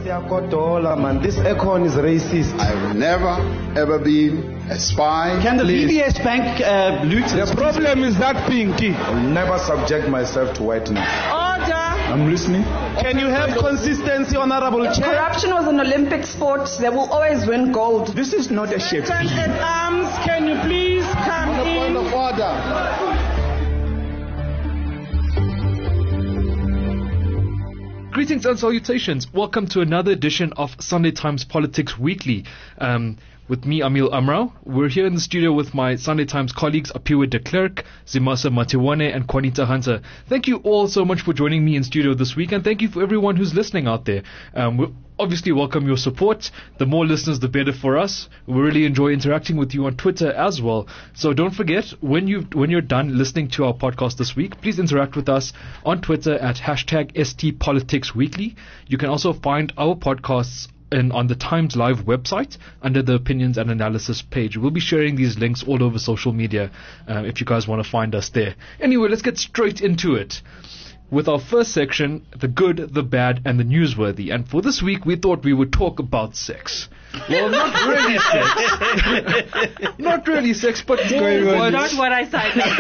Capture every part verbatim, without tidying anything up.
Man, this Econ is racist. I've never, ever been a spy. Can the Please. D B S Bank uh, loot? The problem is that pinky. I'll never subject myself to whiteness. Order! I'm listening. Can you have consistency, Honorable If Chair? corruption was an Olympic sport, they will always win gold. This is not a ship. At arms, can you please come On the in? point of order. Greetings and salutations. Welcome to another edition of Sunday Times Politics Weekly. Um, with me, Amil Amrao. We're here in the studio with my Sunday Times colleagues, Apiwe de Klerk, Zimasa Matiwane, and Juanita Hunter. Thank you all so much for joining me in studio this week, and thank you for everyone who's listening out there. Um, we obviously welcome your support. The more listeners, the better for us. We really enjoy interacting with you on Twitter as well. So don't forget, when you when you're done listening to our podcast this week, please interact with us on Twitter at hashtag S T Politics Weekly. You can also find our podcasts in, on the Times Live website under the opinions and analysis page. We'll be sharing these links all over social media uh, if you guys want to find us there. Anyway, let's get straight into it with our first section, the good, the bad, and the newsworthy. And for this week, we thought we would talk about sex. Well, not really sex. Not really sex, but more what, Not what I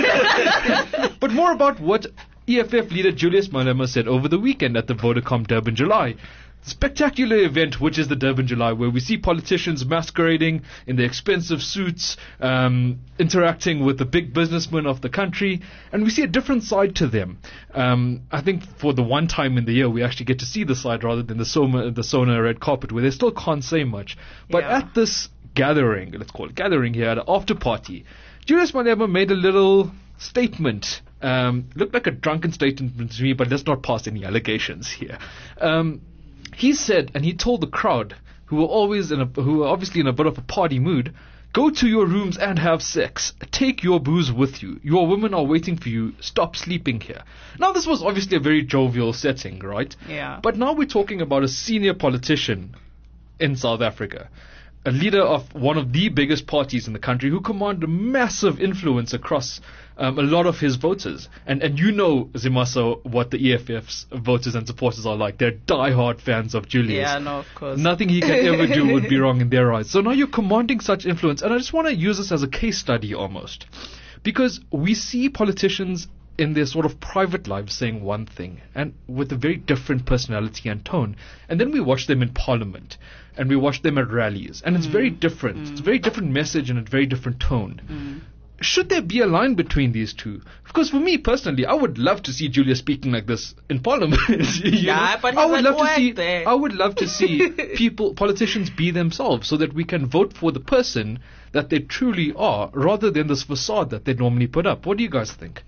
signed. but more about what E F F leader Julius Malema said over the weekend at the Vodacom Durban July. Spectacular event, which is the Durban July, where we see politicians masquerading in their expensive suits, um, interacting with the big businessmen of the country, and we see a different side to them. Um, I think for the one time in the year, we actually get to see the side rather than the Sona, the Sona red carpet, where they still can't say much. But Yeah. at this gathering, let's call it gathering here, at an after party, Julius Malema made a little statement. Um, looked like a drunken statement to me, but let's not pass any allegations here. Um, He said, and he told the crowd, who were always in a, who were obviously in a bit of a party mood, go to your rooms and have sex. Take your booze with you. Your women are waiting for you. Stop sleeping here. Now, this was obviously a very jovial setting, right? Yeah. But now we're talking about a senior politician in South Africa, a leader of one of the biggest parties in the country who command a massive influence across um, a lot of his voters. And and you know, Zimaso, what the E F F's voters and supporters are like. They're diehard fans of Julius. Yeah, no, of course. Nothing he can ever do would be wrong in their eyes. So now you're commanding such influence. And I just want to use this as a case study almost. Because we see politicians in their sort of private lives saying one thing and with a very different personality and tone. And then we watch them in parliament and we watch them at rallies. And it's very different. Mm. It's a very different message and a very different tone. Mm. Should there be a line between these two? Because for me personally, I would love to see Julia speaking like this in Parliament. you Yeah, know? but I he would would love to work see. there. I would love to see people, politicians, be themselves, so that we can vote for the person that they truly are, rather than this facade that they normally put up. What do you guys think?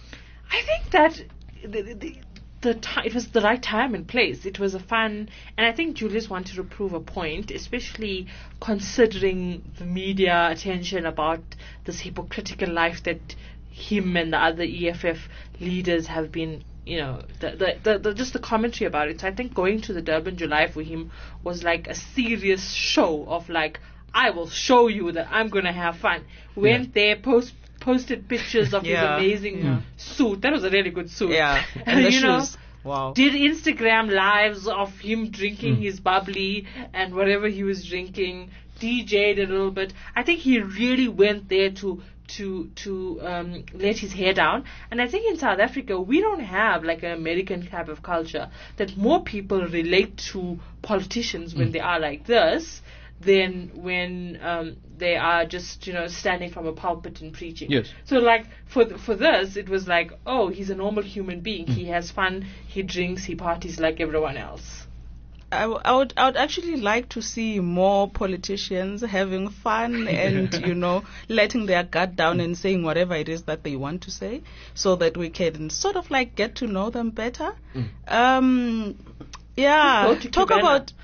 I think that the, the, the ti- it was the right time and place. It was a fun, and I think Julius wanted to prove a point, especially considering the media attention about this hypocritical life that him and the other E F F leaders have been, you know, the, the, the, the just the commentary about it. So I think going to the Durban July for him was like a serious show of like, I will show you that I'm going to have fun. Went there, post posted pictures of Yeah, his amazing yeah. suit. That was a really good suit. Yeah, and the you know, shoes. Wow. did Instagram lives of him drinking Mm. his bubbly and whatever he was drinking, D J'd a little bit. I think he really went there to to to um, let his hair down. And I think in South Africa we don't have like an American type of culture that more people relate to politicians when Mm. they are like this than when um, they are just, you know, standing from a pulpit and preaching. Yes. So like for th- for this, it was like, oh, he's a normal human being. Mm. He has fun. He drinks. He parties like everyone else. I, w- I would I would actually like to see more politicians having fun and, you know, letting their guard down and saying whatever it is that they want to say, so that we can sort of like get to know them better. Mm. Um, yeah, Go to talk Cubana. about.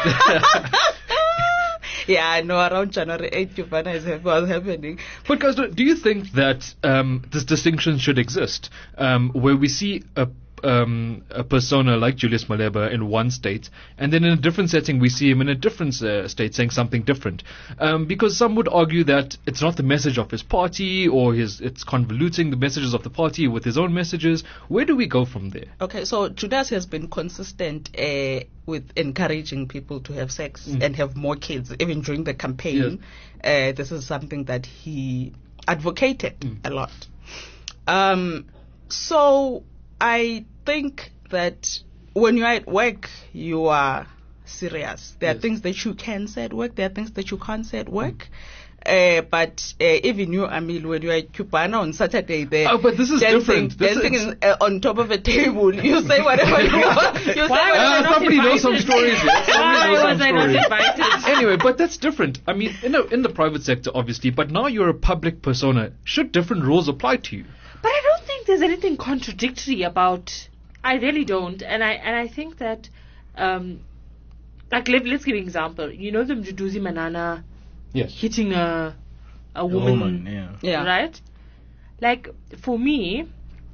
Yeah, I know around January eighth, Cubana is hap- was happening. But guys, do do you think that um, this distinction should exist, um, where we see a um, a persona like Julius Malema in one state, and then in a different setting we see him in a different uh, state saying something different. Um, because some would argue that it's not the message of his party, or his it's convoluting the messages of the party with his own messages. Where do we go from there? Okay, so Julius has been consistent uh, with encouraging people to have sex mm. and have more kids, even during the campaign. Yes. Uh, this is something that he advocated mm. a lot. Um, so I think that when you're at work, you are serious. There yes. are things that you can say at work. There are things that you can't say at work. Mm. Uh, but uh, even you, Amil, when you're at Cubana on Saturday, there, oh, but this is dancing, different. This dancing is in, uh, on top of a table, you say whatever you want. You say Why whatever uh, somebody knows some stories. Here. Somebody Why knows was some I not stories. invited? Anyway, but that's different. I mean, in, a, in the private sector, obviously, but now you're a public persona. Should different rules apply to you? But I don't think there's anything contradictory about. I really don't, and I and I think that, um, like let, let's give an example. You know the Mduduzi Manana, yes, hitting a a woman, woman yeah. yeah, right? Like for me,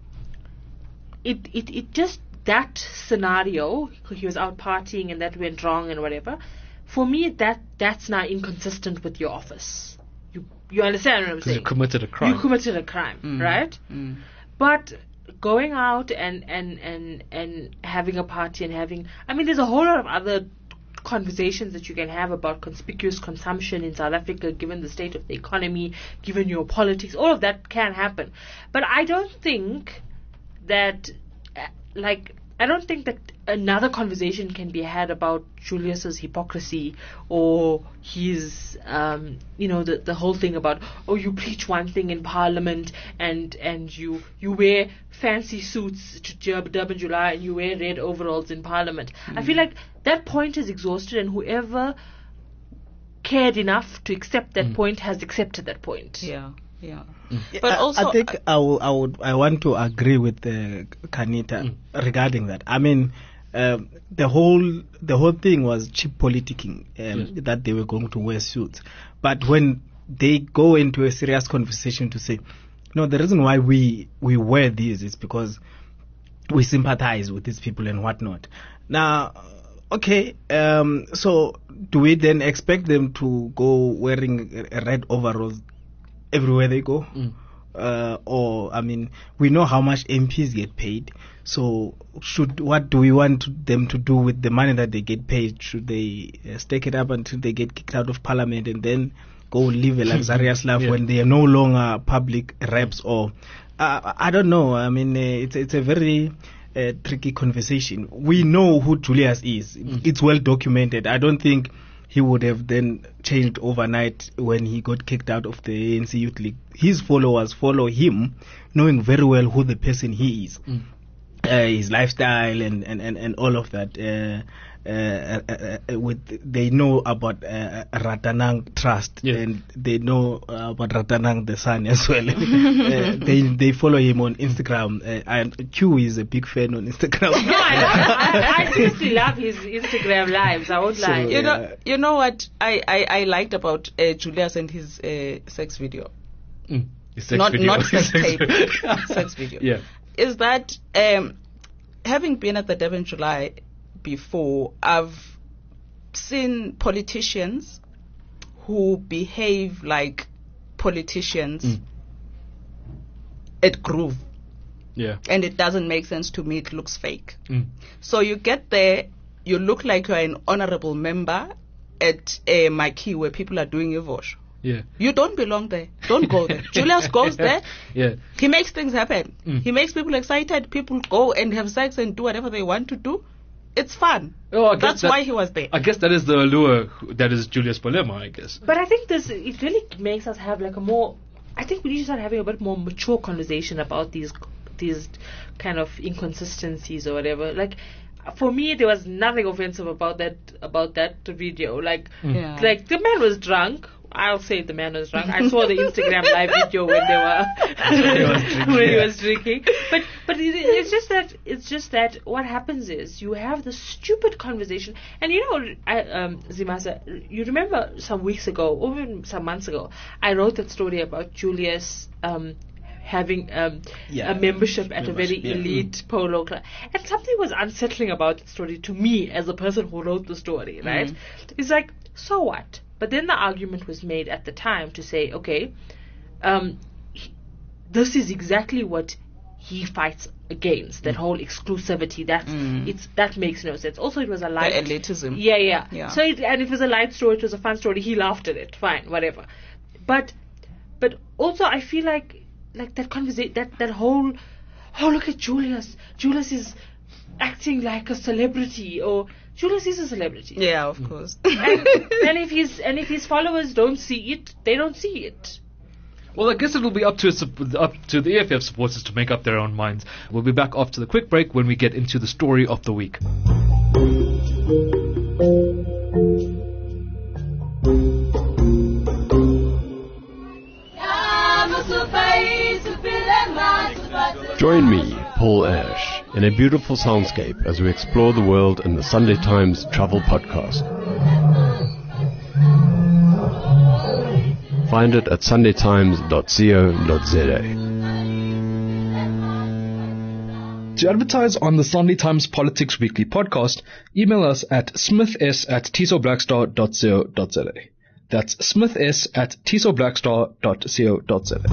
it it it just that scenario. He was out partying and that went wrong and whatever. For me, that that's now inconsistent with your office. You you understand what I'm saying? You committed a crime. You committed a crime, Mm. right? Mm. But going out and, and, and, and having a party and having... I mean, there's a whole lot of other conversations that you can have about conspicuous consumption in South Africa, given the state of the economy, given your politics. All of that can happen. But I don't think that... Uh, like... I don't think that another conversation can be had about Julius's hypocrisy or his, um, you know, the the whole thing about, oh, you preach one thing in Parliament and and you you wear fancy suits to Durban July and you wear red overalls in Parliament. Mm. I feel like that point is exhausted, and whoever cared enough to accept that mm. point has accepted that point. Yeah. Yeah, mm. but I, also I think I, w- I would I want to agree with uh, Kanita mm. regarding that. I mean, um, the whole the whole thing was cheap politicking, um, yes. that they were going to wear suits. But when they go into a serious conversation to say, no, the reason why we we wear these is because we sympathize with these people and whatnot. Now, okay, um, so do we then expect them to go wearing red overalls everywhere they go? Mm. Uh, or, I mean, we know how much M Ps get paid. So, should what do we want to, them to do with the money that they get paid? Should they uh, stake it up until they get kicked out of Parliament and then go live a luxurious life yeah. when they are no longer public reps? Or, uh, I don't know. I mean, uh, it's it's a very uh, tricky conversation. We know who Julius is. Mm. It's well documented. I don't think he would have then changed overnight when he got kicked out of the A N C Youth League. His followers follow him, knowing very well who the person he is, mm. uh, his lifestyle and, and, and, and all of that. Uh, uh, uh, uh, with they know about uh, Ratanang Trust, yeah. and they know uh, about Ratanang the Sun as well. uh, they they follow him on Instagram, uh, and Q is a big fan on Instagram. No, I, I, I seriously love his Instagram lives. I won't So, lie. You know, you know what I, I, I liked about uh, Julius and his uh, sex video. Mm. His sex not video. not sex tape, sex video. Yeah, is that um, having been at the Durban July before, I've seen politicians who behave like politicians mm. at Groove. Yeah, And it doesn't make sense to me. It looks fake. Mm. So you get there, you look like you're an honorable member at a Maquis where people are doing Evosh. Yeah. You don't belong there. Don't go there. Julius goes there. Yeah. He makes things happen. Mm. He makes people excited. People go and have sex and do whatever they want to do. It's fun. Oh, I guess That's that- why he was there. I guess that is the allure that is Julius Malema, I guess. But I think this it really makes us have like a more. I think we need to start having a bit more mature conversation about these these kind of inconsistencies or whatever. Like, for me, there was nothing offensive about that about that video. Like, Yeah. like the man was drunk. I'll say the man was drunk. I saw the Instagram live video when they were when he was drinking. But but it, it's just that it's just that what happens is you have this stupid conversation, and you know, I, um, Zimasa, you remember some weeks ago, or even some months ago, I wrote that story about Julius um, having um, Yeah, a membership at a membership, very yeah. elite polo club. And something was unsettling about the story to me as a person who wrote the story, right? Mm. It's like, so what? But then the argument was made at the time to say, okay, um, he- this is exactly what he fights against, that whole exclusivity. That's it's that makes no sense. Also, it was a light elitism. Yeah, yeah. Yeah. So it, and it was a light story. It was a fun story. He laughed at it. Fine, whatever. But but also, I feel like like that conversation, that that whole, oh, look at Julius. Julius is acting like a celebrity, or Julius is a celebrity. Yeah, of course. and, and if his and if his followers don't see it, they don't see it. Well, I guess it'll be up to sup- up to the A F F supporters to make up their own minds. We'll be back after the quick break when we get into the story of the week. Join me, Paul Ash, in a beautiful soundscape as we explore the world in the Sunday Times Travel Podcast. Find it at sunday times dot co dot za. To advertise on the Sunday Times Politics Weekly podcast, email us at smiths at tisoblackstar dot co dot za. That's smiths at tisoblackstar dot co dot za.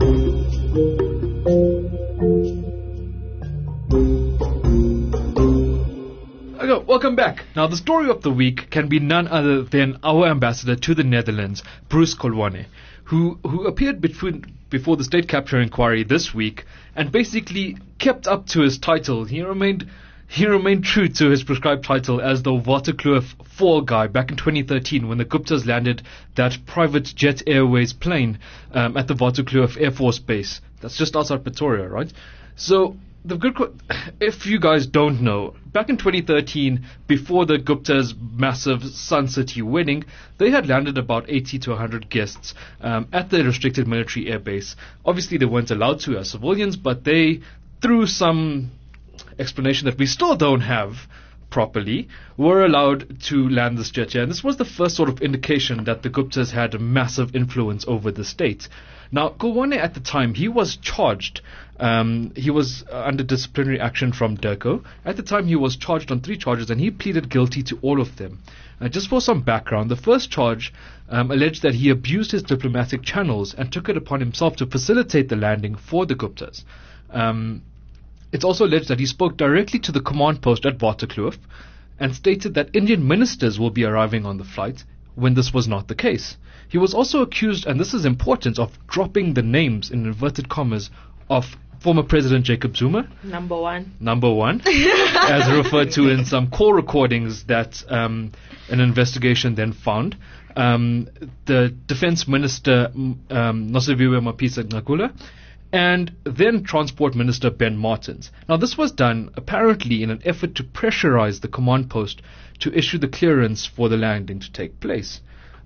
Okay, welcome back. Now, the story of the week can be none other than our ambassador to the Netherlands, Bruce Kolwane, who who appeared between, before the state capture inquiry this week and basically kept up to his title. He remained he remained true to his prescribed title as the Waterkloof fall guy back in twenty thirteen when the Guptas landed that private Jet Airways plane um, at the Waterkloof Air Force Base. That's just outside Pretoria, right? So the good, qu- if you guys don't know, back in twenty thirteen, before the Gupta's massive Sun City wedding, they had landed about eighty to one hundred guests um, at the restricted military air base. Obviously, they weren't allowed to as civilians, but they, through some explanation that we still don't have properly, were allowed to land this jet here. And this was the first sort of indication that the Guptas had a massive influence over the state. Now, Kolwane at the time, he was charged. Um, he was uh, under disciplinary action from DIRCO. At the time, he was charged on three charges, and he pleaded guilty to all of them. Uh, just for some background, the first charge um, alleged that he abused his diplomatic channels and took it upon himself to facilitate the landing for the Guptas. Um, it's also alleged that he spoke directly to the command post at Waterkloof and stated that Indian ministers will be arriving on the flight, when this was not the case. He was also accused, and this is important, of dropping the names, in inverted commas, of former President Jacob Zuma. Number one. Number one, as referred to in some call recordings that um, an investigation then found. Um, the Defense Minister, um, Nosiviwe Mapisa Ngakula, and then Transport Minister Ben Martins. Now, this was done apparently in an effort to pressurize the command post to issue the clearance for the landing to take place.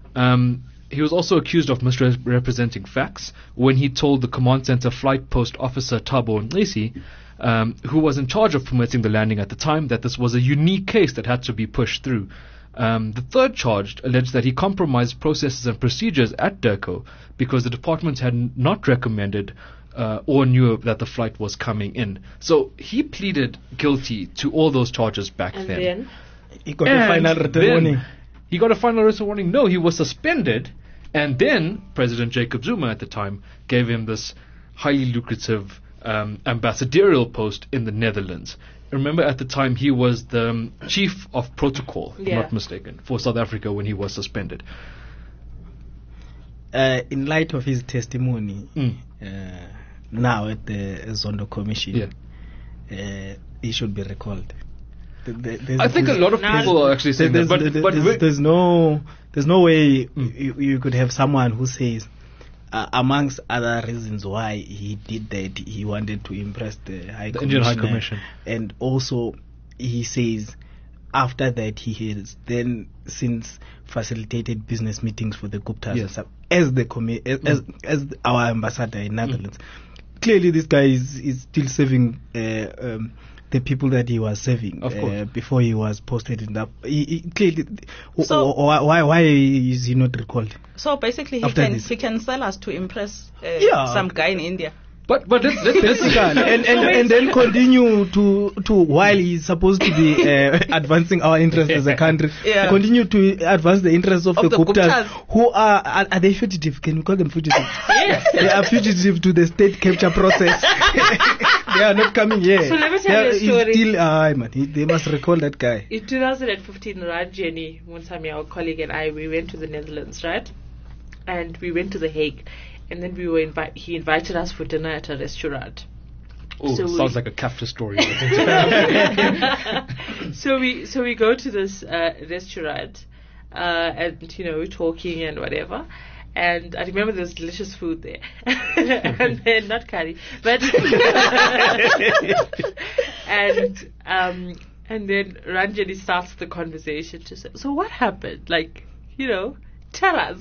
Um, he was also accused of misrepresenting facts when he told the command center flight post officer Thabo Ncisi, um, who was in charge of permitting the landing at the time, that this was a unique case that had to be pushed through. Um, the third charge alleged that he compromised processes and procedures at DIRCO because the department had n- not recommended uh, or knew that the flight was coming in. So he pleaded guilty to all those charges back And then. then? He got And a final written then warning. He got a final written warning. No, he was suspended, and then President Jacob Zuma at the time gave him this highly lucrative um, ambassadorial post in the Netherlands. Remember, at the time he was the um, chief of protocol, if Yeah. not mistaken, for South Africa when he was suspended. Uh, in light of his testimony, Mm. uh, now at the Zondo Commission, Yeah. uh, he should be recalled. Th- th- there's- I think a there's- lot of Now- people are actually saying there's, that, but, there's, but there's, we- there's no there's no way Mm. you, you could have someone who says, uh, amongst other reasons why he did that, he wanted to impress the High The Indian High Commissioner, Commission. and also he says after that he has then since facilitated business meetings for the Guptas Yes. and stuff, as the commi- as, as as our ambassador in Netherlands. Clearly, this guy is is still serving uh, um, the people that he was serving Of course. uh, before he was posted in that. He, he clearly, So- wh- wh- why why is he not recalled? So basically, he After can this. he can sell us to impress uh, Yeah. some guy in India. But but let's, let's, let's and, and, and then continue to to while he's supposed to be uh, advancing our interests as a country, Yeah. continue to advance the interests of, Of the, the Guptas, Guptas. who are, are are they fugitive? Can we call them fugitive? They are fugitive to the state capture process. They are not coming here. So let me tell They you are- a he's story. Still, uh, man, he, they must recall that guy. In two thousand fifteen, Ranjani, Munsami, our colleague, and I, we went to the Netherlands, right? And we went to The Hague. And then we were invi- he invited us for dinner at a restaurant. oh, so sounds we- like a Kafka story. so we so we go to this uh, restaurant, uh, and you know we're talking and whatever. And I remember there's delicious food there, and then not curry, but and um and then Ranjani starts the conversation to say, so what happened? Like, you know, tell us.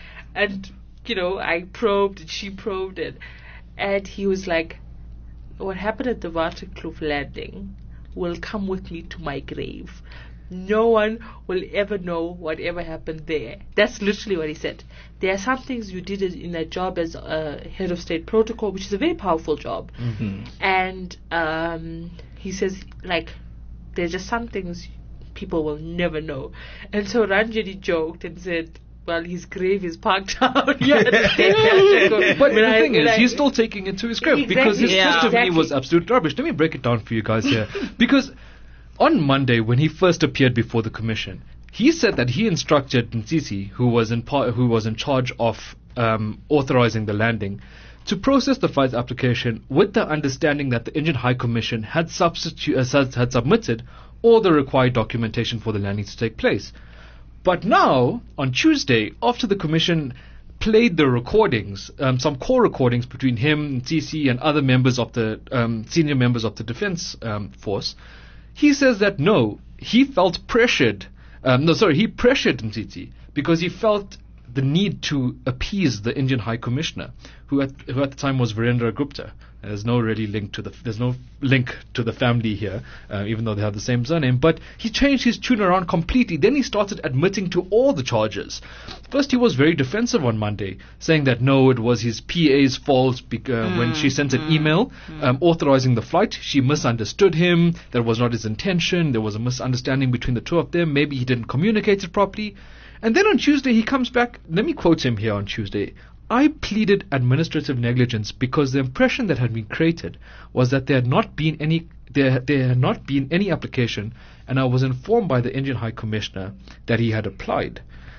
And you know, I probed and she probed it, and he was like, what happened at the Waterkloof landing will come with me to my grave. No one will ever know whatever happened there. That's literally what he said. There are some things you did in that job as uh, head of state protocol, which is a very powerful job. Mm-hmm. And um, he says, like, there's just some things people will never know. And so Ranjani joked and said, well, his grave is parked out here at the state protocol. But When the I- thing when is, I- he's still taking it to his grave because his Exactly. Yeah. testimony Exactly. was absolute rubbish. Let me break it down for you guys here. Because on Monday, when he first appeared before the commission, he said that he instructed Nsisi, who was in par- who was in charge of um, authorizing the landing, to process the flight's application with the understanding that the Indian High Commission had, substitu- uh, sus- had submitted all the required documentation for the landing to take place. But now, on Tuesday, after the commission played the recordings, um, some core recordings between him, Nsisi, and other members of the um, senior members of the defense um, force, he says that no, he felt pressured. Um, no, sorry, he pressured Nsisi because he felt the need to appease the Indian High Commissioner, who at who at the time was Virendra Gupta. There's no really link to the there's no link to the family here, uh, even though they have the same surname. But he changed his tune around completely. Then he started admitting to all the charges. First, he was very defensive on Monday, saying that no, it was his P A's fault bec- uh, when she sent an email um, authorizing the flight. She misunderstood him. That was not his intention. There was a misunderstanding between the two of them. Maybe he didn't communicate it properly. And then on Tuesday, he comes back. Let me quote him here on Tuesday. I pleaded administrative negligence because the impression that had been created was that there had not been any there, there had not been any application, and I was informed by the Indian High Commissioner that he had applied.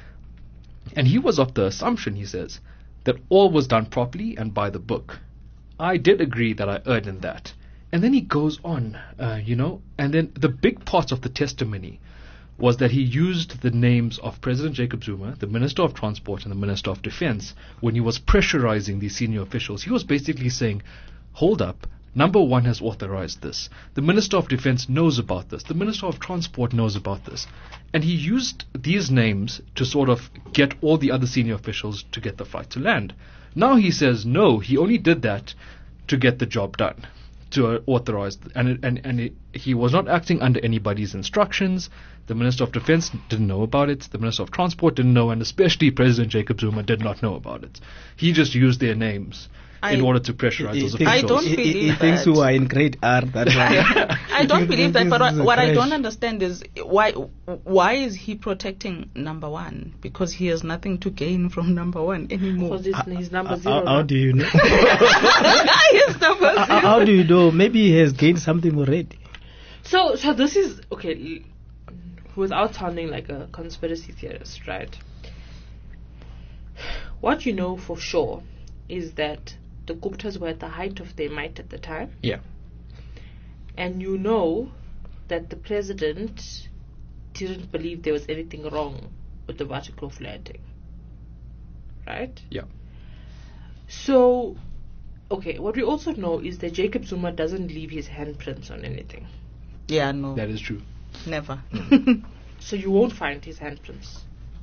And he was of the assumption, he says, that all was done properly and by the book. I did agree that I erred in that. And then he goes on, uh, you know, and then the big part of the testimony was that he used the names of President Jacob Zuma, the Minister of Transport, and the Minister of Defense when he was pressurizing these senior officials. He was basically saying, hold up, number one has authorized this. The Minister of Defense knows about this. The Minister of Transport knows about this. And he used these names to sort of get all the other senior officials to get the flight to land. Now he says, no, he only did that to get the job done, to uh, authorize, and it, and and it, he was not acting under anybody's instructions. The Minister of Defense didn't know about it. The Minister of Transport didn't know, and especially President Jacob Zuma did not know about it. He just used their names in I- order to pressurize He those thinks- I officials. don't he, he- he believe thinks that. who are in grade R. That one. I don't believe that, but This is what, a what I crash. don't understand is why why is he protecting number one? Because he has nothing to gain from number one anymore. Because his, his number How, zero. how now. do you know? His number how, zero. how do you know? Maybe he has gained something already. So, so this is okay. l- Without sounding like a conspiracy theorist, right? What you know for sure is that the Guptas were at the height of their might at the time, Yeah. and you know that the president didn't believe there was anything wrong with the Waterkloof landing, right? Yeah. So, okay, what we also know is that Jacob Zuma doesn't leave his handprints on anything. Yeah, no, That is true. never. So you won't find his handprints.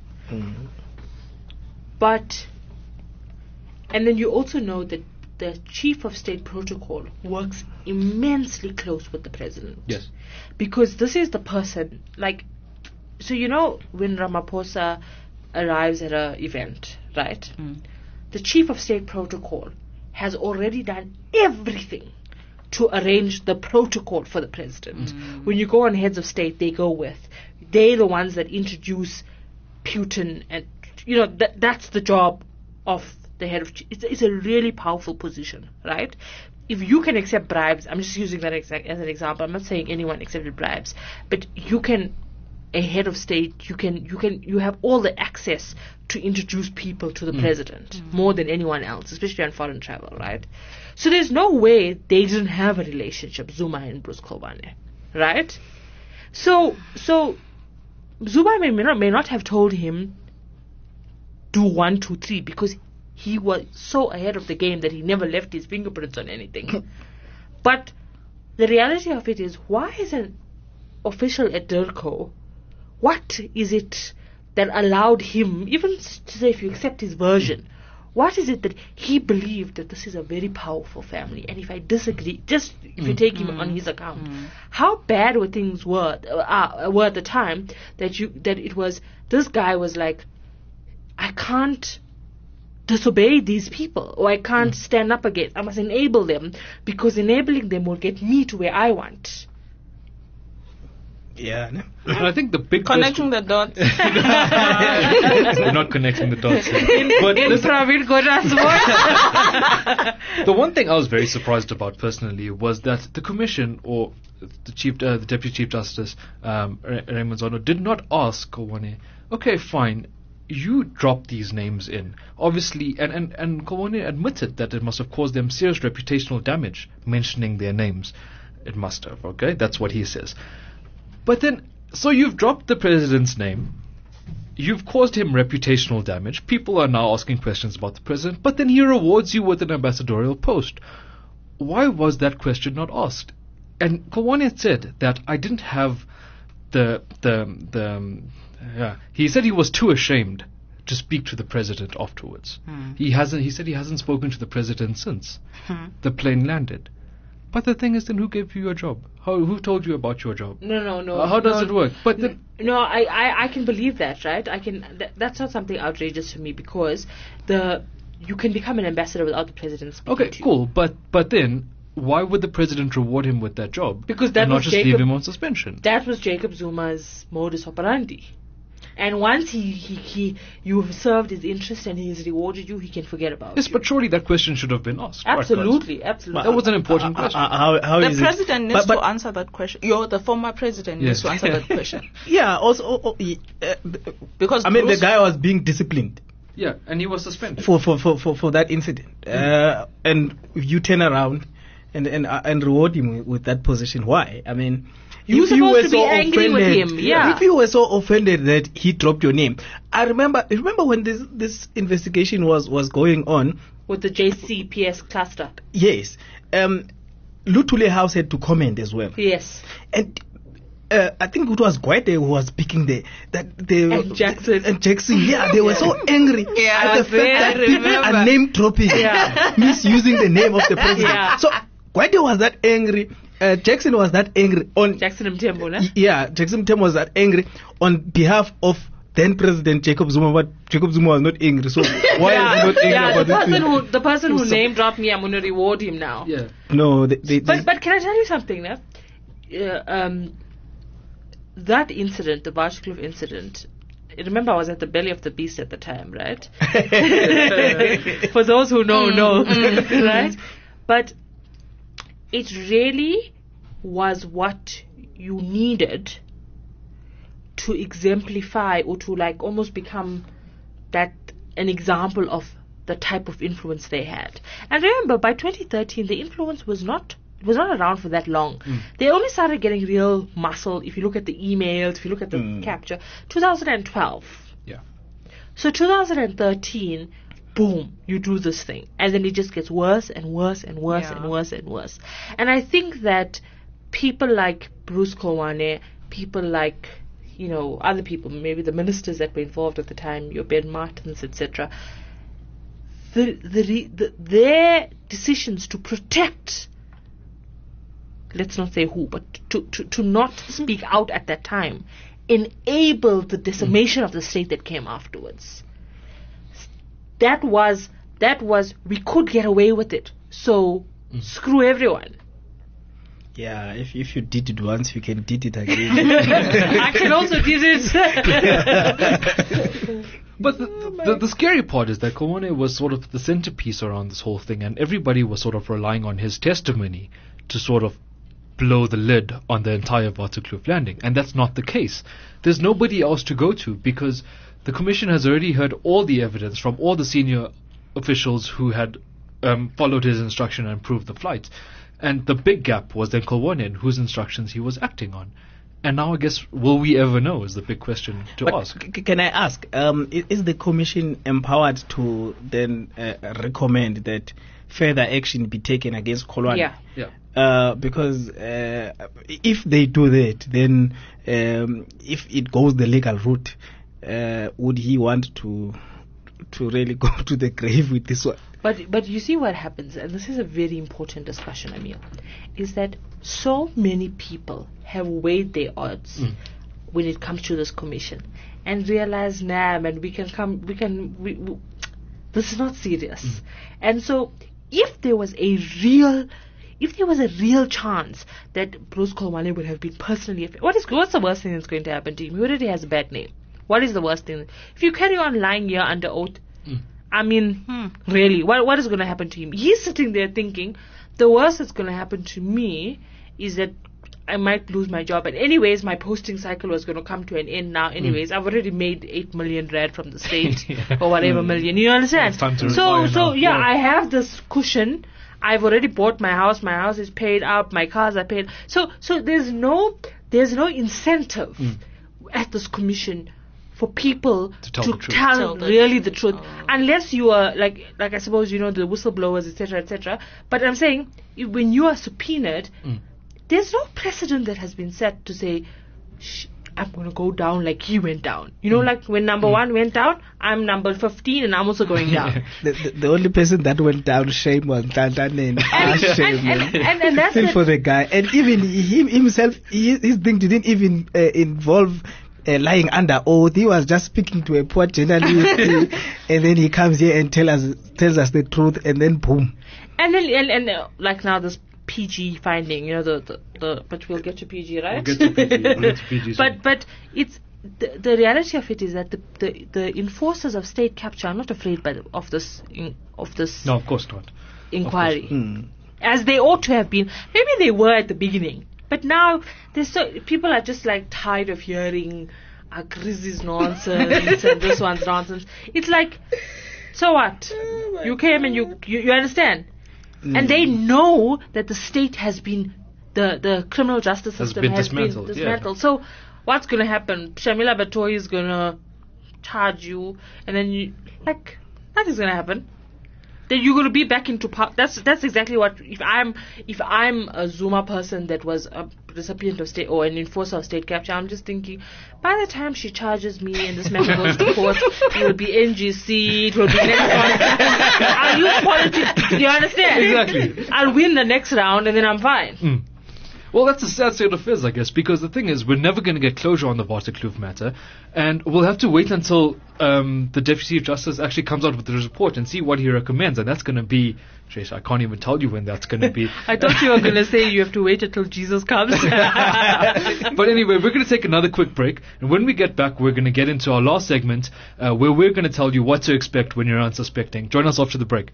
But, and then you also know that the chief of state protocol works immensely close with the president. Yes. Because this is the person, like, so you know when Ramaphosa arrives at a event, right? The chief of state protocol has already done everything to arrange the protocol for the president. Mm. When you go on heads of state, they go with. They're the ones that introduce Putin, and you know that that's the job of the head of. It's, it's a really powerful position, right? If you can accept bribes, I'm just using that exa- as an example. I'm not saying anyone accepted bribes, but you can, a head of state, you can, you can, you have all the access to introduce people to the mm. president mm. more than anyone else, especially on foreign travel, right? So there's no way they didn't have a relationship, Zuma and Bruce Kolwane, right? So, so Zuma may not, may not have told him do one, two, three because he was so ahead of the game that he never left his fingerprints on anything. But the reality of it is, why is an official at DIRCO, what is it that allowed him, even to say if you accept his version, what is it that he believed that this is a very powerful family, and if I disagree, just if you Mm. take him Mm. on his account, Mm. how bad were things were uh, were at the time that you that it was this guy was like, I can't disobey these people, or I can't mm. stand up against. I must enable them because enabling them will get me to where I want. Yeah. no. And I think the big Connecting question, the dots. we're not connecting the dots here. But In listen, Praveen Gora's voice. the one thing I was very surprised about personally was that the commission, or the chief, uh, the deputy chief justice, um, Ra- Raymond Zondo, did not ask Kolwane, okay, fine, you dropped these names in, obviously, and and and Kolwane admitted that it must have caused them serious reputational damage mentioning their names. It must have. Okay, that's what he says. But then, so you've dropped the president's name. You've caused him reputational damage. People are now asking questions about the president, but then he rewards you with an ambassadorial post. Why was that question not asked? And Kolwane said that I didn't have the the the. Um, yeah, he said he was too ashamed to speak to the president afterwards. Hmm. He hasn't. He said he hasn't spoken to the president since Hmm. the plane landed. But the thing is, then who gave you your job? How, who told you about your job? No, no, no. Uh, how does no, it work? But then, No, I, I, I can believe that, right? I can. Th- that's not something outrageous to me because the you can become an ambassador without the president speaking okay, to you. cool. But but then, why would the president reward him with that job? Because that and not was just Jacob, leave him on suspension. That was Jacob Zuma's modus operandi. And once he, he, he you have served his interest and he has rewarded you, he can forget about Yes, you. but surely that question should have been asked. right, guys? Absolutely, absolutely. That was an important Uh, question. uh, how, how The is it- president needs but- but- to answer that question. You're the former president Yes. needs to answer that question. Yeah, also, oh, oh, he- uh, Because I mean, Bruce- the guy was being disciplined Yeah, and he was suspended. for for, for, for, for that incident, uh, and you turn around and and uh, and reward him with, with that position. Why? I mean, You're if you were supposed to be so angry with offended, him, yeah. If you were so offended that he dropped your name, I remember. Remember when this this investigation was was going on. With the J C P S cluster. Yes, um, Luthuli House had to comment as well, Yes. and. Uh, I think it was Gwede who was speaking there. That they And Jackson. and Jackson, yeah, they were so angry Yeah, at the fact I that people remember. are name dropping, Yeah. misusing the name of the president. Yeah. So Gwede was that angry. Uh, Jackson was that angry on. Jackson Mtembo, Y- yeah, Jackson Mtembo was that angry on behalf of then President Jacob Zuma, but Jacob Zuma was not angry. So why yeah, is he not angry yeah, about the this person thing? who the person who So- name dropped me, I'm gonna reward him now. Yeah. No, they, they, they, But but can I tell you something, now? Uh, um, that incident, the Barchcliffe incident. Remember, I was at the belly of the beast at the time, right? For those who know, know, right? But it really was what you needed to exemplify or to like almost become that an example of the type of influence they had. And remember, by twenty thirteen, the influence was not it was not around for that long. They only started getting real muscle. If you look at the emails, if you look at the Mm. capture, two thousand twelve. Yeah. So two thousand thirteen, boom, you do this thing. And then it just gets worse and worse and worse Yeah. and worse and worse. And I think that people like Bruce Kolwane, people like, you know, other people, maybe the ministers that were involved at the time, your Ben Martins, et cetera, the, the, re- the, their decisions to protect, let's not say who, but to, to, to not speak out at that time, enabled the decimation of the state that came afterwards. That was that was we could get away with it. So Mm. screw everyone. Yeah, if if you did it once, you can did it again. I can also do it. But the, the, the scary part is that Kolwane was sort of the centerpiece around this whole thing, and everybody was sort of relying on his testimony to sort of blow the lid on the entire Waterkloof landing. And that's not the case. There's nobody else to go to because the Commission has already heard all the evidence from all the senior officials who had um, followed his instruction and approved the flight. And the big gap was then Kolwane, whose instructions he was acting on. And now I guess, will we ever know is the big question to But ask. c- can I ask, um, is, is the Commission empowered to then uh, recommend that further action be taken against Kolwane? Yeah. Yeah. Uh, because uh, if they do that, then um, if it goes the legal route, uh, would he want to to really go to the grave with this one? But but you see what happens, and this is a very important discussion, Emil, is that so many people have weighed their odds Mm. when it comes to this commission and realize, nah, man, we can come, we can, we, we, this is not serious. Mm. And so, if there was a real, if there was a real chance that Bruce Kolwane would have been personally affected, what is what's the worst thing that's going to happen to him? He already has a bad name. What is the worst thing? If you carry on lying here under oath, Mm. I mean, really, what what is going to happen to him? He's sitting there thinking, the worst that's going to happen to me is that I might lose my job. And anyways, my posting cycle was going to come to an end now. Anyways, I've already made eight million rand from the state Yeah. or whatever million. You understand? It's time to so, retire so now. yeah, Yeah. I have this cushion. I've already bought my house. My house is paid up. My cars are paid. So, so there's no, there's no incentive at this commission for people To tell the truth. tell Tell the really the truth, unless you are like, like I suppose you know the whistleblowers, et cetera, et cetera. But I'm saying if, when you are subpoenaed, Mm. there's no precedent that has been set to say, Shh, I'm going to go down like he went down. You know, like when number one went down, I'm number fifteen and I'm also going down. The, the, the only person that went down, shame was Tantan, ah, shame, and, man. and, and, and that's Feel the, for the guy, and even him himself, he, his thing didn't even uh, involve uh, lying under oath. He was just speaking to a poor journalist, and then he comes here and tell us tells us the truth, and then boom. and then and, and uh, like now this P G finding, you know, the, the, the but we'll get to P G, right? We'll get to P G, we'll get to P G soon. but but it's the, the reality of it is that the, the the enforcers of state capture are not afraid by the, of this in, of this No, of course not. inquiry, Mm. as they ought to have been. Maybe they were at the beginning, but now there's so people are just like tired of hearing uh, Grizzly's nonsense and this one's nonsense. It's like, so what? You came and you you, you understand. And they know that the state has been, the, the criminal justice Has system been has dismantled, been yeah. dismantled. So what's going to happen? Shamila Batoyi is going to charge you, and then you, like, nothing's going to happen. Then you're going to be back into power. That's that's exactly what, if I'm if I'm a Zuma person that was a recipient of state or an enforcer of state capture, I'm just thinking, by the time she charges me and this matter goes to court, it will be N G C, it will be next round. I'll use politics. Do you understand? Exactly. I'll win the next round and then I'm fine. Mm. Well, that's a sad state of affairs, I guess, because the thing is, we're never going to get closure on the Waterkloof matter, and we'll have to wait until um, the Deputy Chief Justice actually comes out with the report and see what he recommends, and that's going to be, Trish, I can't even tell you when that's going to be. I thought you were going to say you have to wait until Jesus comes. But anyway, we're going to take another quick break, and when we get back, we're going to get into our last segment, uh, where we're going to tell you what to expect when you're unsuspecting. Join us after the break.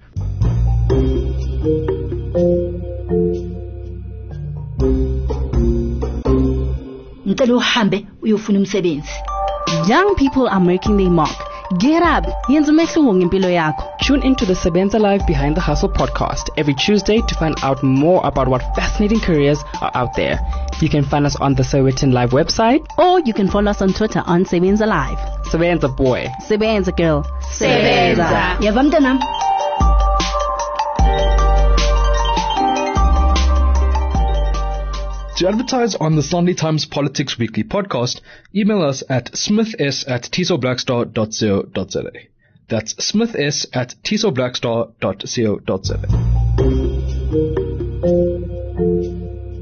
Young people are making their mark. Get up. Yenza umehluko ngempilo yakho. Tune into the Sebenza Live Behind the Hustle podcast every Tuesday to find out more about what fascinating careers are out there. You can find us on the Sowetan Live website, Or you can follow us on Twitter on Sebenza Live. Sebenza Boy. Sebenza girl. Sebenza. Yava mntanami. To advertise on the Sunday Times Politics Weekly podcast, email us at smiths at tisoblackstar dot co dot za. That's smiths at tisoblackstar dot co dot za.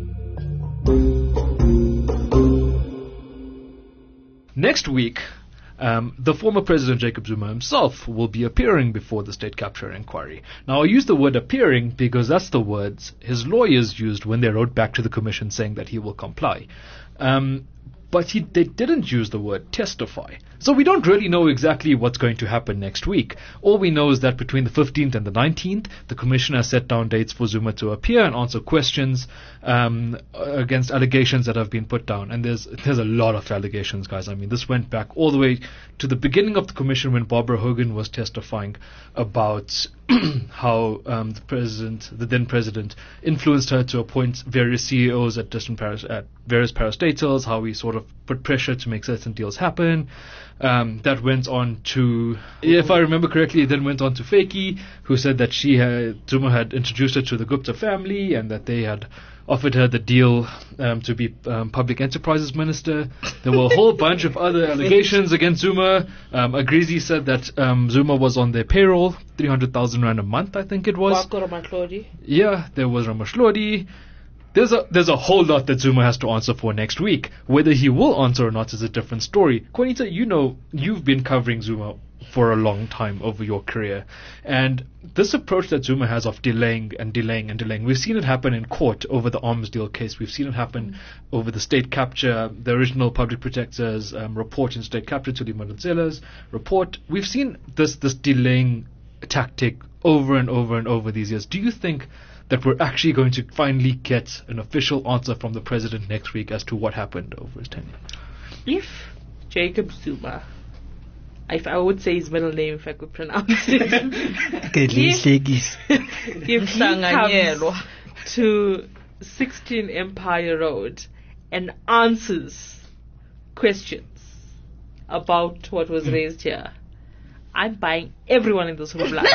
Next week, Um, the former President Jacob Zuma himself will be appearing before the state capture inquiry. Now, I use the word appearing because that's the words his lawyers used when they wrote back to the commission saying that he will comply. Um, but he, they didn't use the word testify. So we don't really know exactly what's going to happen next week. All we know is that between the fifteenth and the nineteenth, the commission has set down dates for Zuma to appear and answer questions um, against allegations that have been put down. And there's there's a lot of allegations, guys. I mean, this went back all the way to the beginning of the commission when Barbara Hogan was testifying about how um, the president, the then president, influenced her to appoint various C E Os at different paras- at various parastatals, how he sort of put pressure to make certain deals happen. Um, that went on to, if I remember correctly, it then went on to Fakey, who said that she had, Zuma had introduced her to the Gupta family and that they had offered her the deal um, to be um, public enterprises minister. There were a whole bunch of other allegations against Zuma. Um, Agrizi said that um, Zuma was on their payroll, three hundred thousand rand a month, I think it was. Wako Ramatlhodi. Yeah, there was Ramatlhodi. There's a there's a whole lot that Zuma has to answer for next week. Whether he will answer or not is a different story. Juanita, you know, you've been covering Zuma for a long time over your career. And this approach that Zuma has of delaying and delaying and delaying, we've seen it happen in court over the arms deal case. We've seen it happen mm. over the state capture, the original public protector's um, report in state capture, Thuli Madonsela's report. We've seen this this delaying tactic over and over and over these years. Do you think that we're actually going to finally get an official answer from the president next week as to what happened over his tenure? If Jacob Zuma, if I would say his middle name if I could pronounce it, if, if he comes to sixteen Empire Road and answers questions about what was mm. raised here, I'm buying everyone in this room lunch.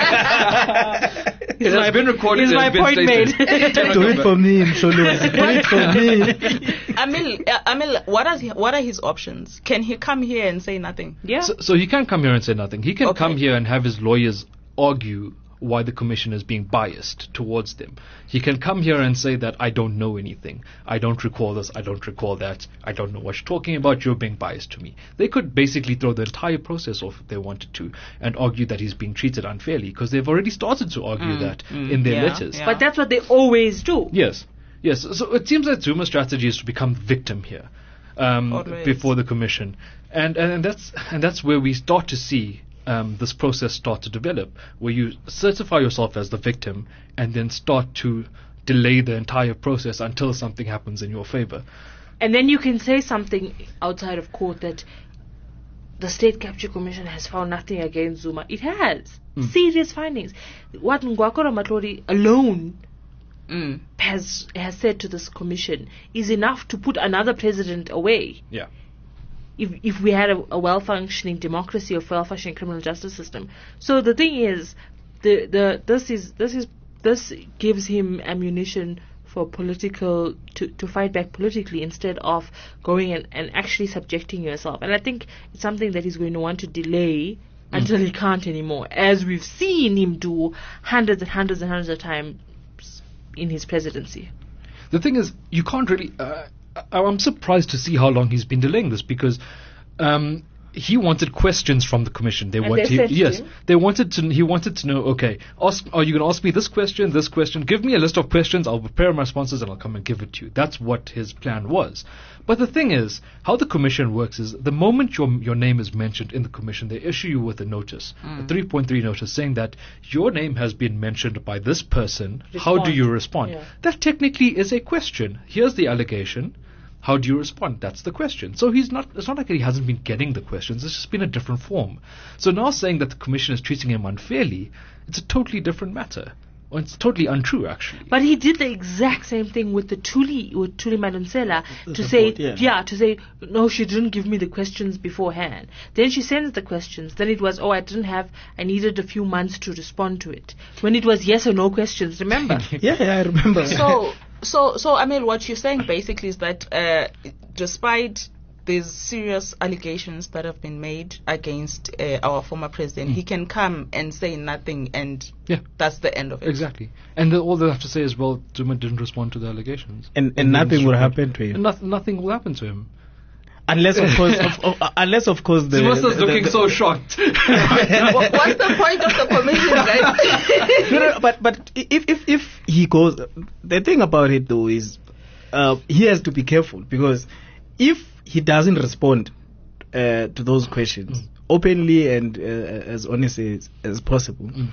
It has been recorded. Is my point made? Do it for me, Msholo. Do it for me. Amil, uh, Amil, what are he, what are his options? Can he come here and say nothing? Yeah. So, so he can come here and say nothing. He can okay. come here and have his lawyers argue why the commission is being biased towards them. He can come here and say that I don't know anything. I don't recall this. I don't recall that. I don't know what you're talking about. You're being biased to me. They could basically throw the entire process off if they wanted to and argue that he's being treated unfairly because they've already started to argue mm, that mm, in their yeah, letters. Yeah. But that's what they always do. Yes. Yes. So it seems that Zuma's strategy is to become victim here um, before the commission. And, and, and that's and that's where we start to see Um, this process start to develop, where you certify yourself as the victim and then start to delay the entire process until something happens in your favor. And then you can say something outside of court that the State Capture Commission has found nothing against Zuma. It has. Mm. Serious findings. What Ngwako Ramatlhodi alone mm. has, has said to this commission is enough to put another president away. Yeah. If if we had a, a well-functioning democracy or well-functioning criminal justice system. So the thing is, the the this is this is this gives him ammunition for political to, to fight back politically instead of going and, and actually subjecting yourself. And I think it's something that he's going to want to delay mm. until he can't anymore, as we've seen him do hundreds and hundreds and hundreds of times in his presidency. The thing is, you can't really. Uh, I'm surprised to see how long he's been delaying this because um, he wanted questions from the commission. They and wanted, they said yes, him? they wanted to. He wanted to know. Okay, ask. Are you going to ask me this question, this question? Give me a list of questions. I'll prepare my responses and I'll come and give it to you. That's what his plan was. But the thing is, how the commission works is the moment your your name is mentioned in the commission, they issue you with a notice, mm. a three point three notice saying that your name has been mentioned by this person. Respond. How do you respond? Yeah. That technically is a question. Here's the allegation. How do you respond? That's the question. So he's not, it's not like he hasn't been getting the questions, it's just been a different form. So now saying that the commission is treating him unfairly, it's a totally different matter. Well, it's totally untrue, actually. But he did the exact same thing with the Thuli, with Thuli Madonsela, to support, say, yeah. yeah, to say, no, she didn't give me the questions beforehand. Then she sends the questions. Then it was, oh, I didn't have, I needed a few months to respond to it. When it was yes or no questions, remember? yeah, yeah, I remember. So, so, so, Amil, what you're saying basically is that uh, despite these serious allegations that have been made against uh, our former president, mm. he can come and say nothing, and yeah. that's the end of it. Exactly. And the, all they have to say is, well, Zuma didn't respond to the allegations. And, and, and nothing will happen to him. And no, nothing will happen to him. Unless of course, of, of, uh, unless of course the. Simasa's the- looking the- so shocked. What- What's the point of the commission, guys? no, no, but but if if if he goes, the thing about it though is, uh, he has to be careful, because if he doesn't respond uh, to those questions mm. openly and uh, as honestly as, as possible, mm.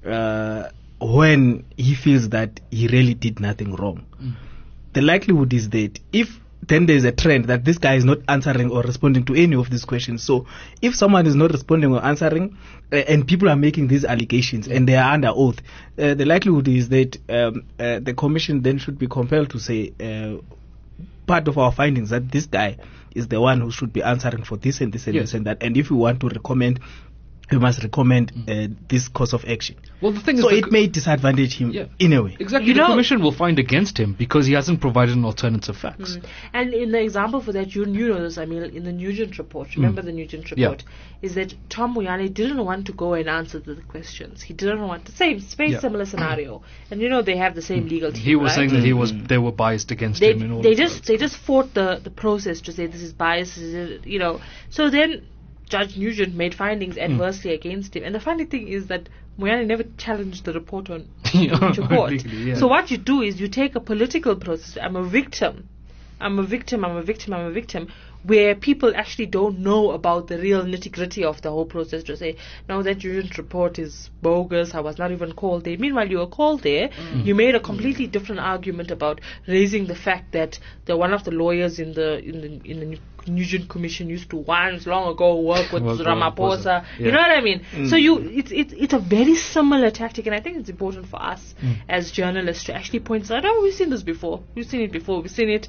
uh, when he feels that he really did nothing wrong, mm. the likelihood is that if then there's a trend that this guy is not answering or responding to any of these questions. So if someone is not responding or answering, uh, and people are making these allegations and they are under oath, uh, the likelihood is that um, uh, the commission then should be compelled to say uh, part of our findings that this guy is the one who should be answering for this and this and yes. this and that. And if we want to recommend, we must recommend uh, this course of action. Well, the thing so is, it may disadvantage him yeah. in a way. Exactly, You the know- commission will find against him because he hasn't provided an alternative facts. Mm. And in the example for that, you, you know this, I mean, in the Nugent report, remember Mm. the Nugent Yeah. report, is that Tom Moyale didn't want to go and answer the questions. He didn't want to. Same, very Yeah. similar scenario. And you know, they have the same legal team. He was right? saying that he was they were biased against they, him and all they of just that. they just fought the, the process to say this is bias, this is, you know. So then Judge Nugent made findings adversely against him. And the funny thing is that Moyale never challenged the report on Yeah, the report. legally, yeah. So what you do is you take a political process. I'm a victim. I'm a victim, I'm a victim, I'm a victim, where people actually don't know about the real nitty-gritty of the whole process, to say, no, that Nugent report is bogus, I was not even called there. Meanwhile, you were called there, mm. you made a completely different argument about raising the fact that the one of the lawyers in the in the in the Nugent Commission used to once long ago work with Work with Ramaphosa. Ramaphosa. You Yeah. know what I mean? Mm. So you, it's it's it's a very similar tactic, and I think it's important for us Mm. as journalists to actually point out, oh, we've seen this before, we've seen it before, we've seen it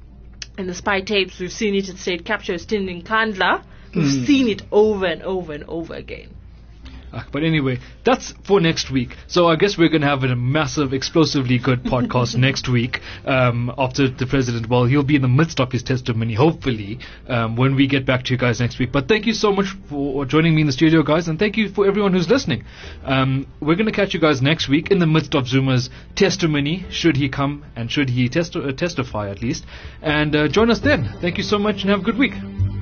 in the spy tapes, we've seen it in state capture, we've seen it in Kandla, we've Mm. seen it over and over and over again. Ah, But anyway, that's for next week. So I guess we're going to have a massive, explosively good podcast next week um, after the president. Well, he'll be in the midst of his testimony, hopefully, um, when we get back to you guys next week. But thank you so much for joining me in the studio, guys, and thank you for everyone who's listening. Um, we're going to catch you guys next week in the midst of Zuma's testimony, should he come and should he testi- uh, testify at least. And uh, join us then. Thank you so much and have a good week.